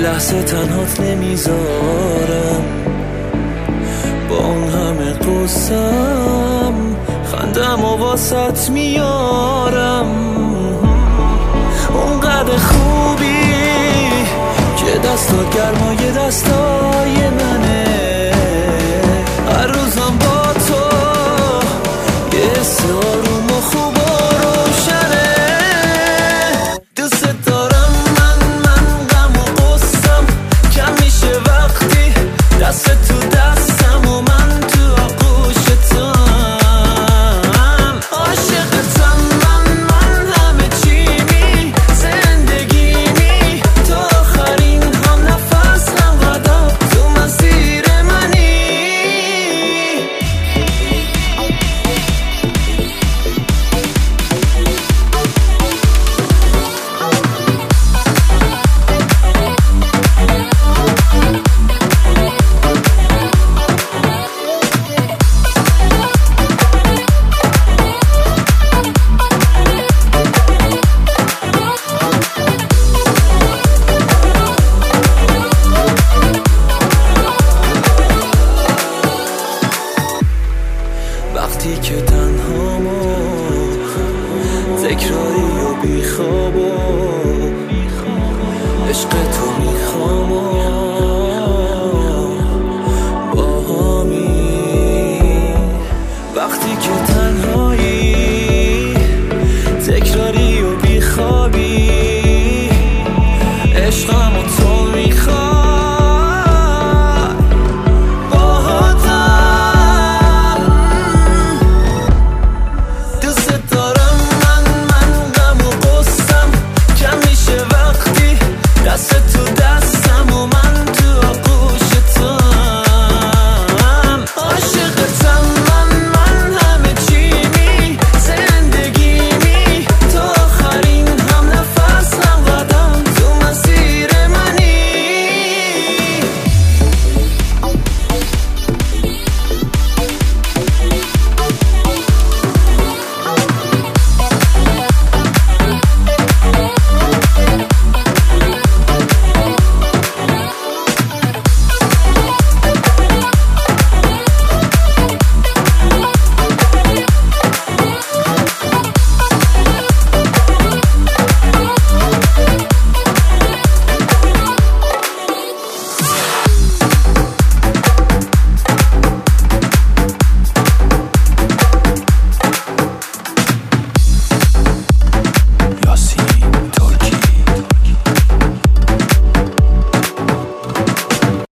لحظه تنهات نمیذارم، با اون همه قصم خندم و واسط میارم. اونقدر خوبی که دستات گرمای دستای منه، هر روزم با تو یه حس آروم و خوب و روشنه. دوست دارم من غم و قصم کم میشه وقتی دست تو دستم و من تو آغوش توام. عاشقتم من همه چیمی، زندگیمی، تو آخرین هم نفسم، قدم تو مسیر منی. وقتی که تنهام و تکراری و بیخواب و عشق تو میخوام و باهامی. وقتی که تنهایی تکراری و بیخوابی